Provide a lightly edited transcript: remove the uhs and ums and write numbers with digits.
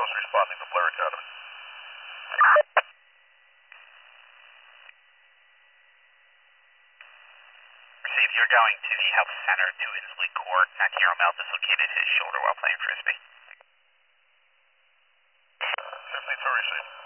is responding to Blair Academy. Received. You're going to the health center to Inslee Court. 19-year-old male dislocated his shoulder while playing frisbee. 52 received.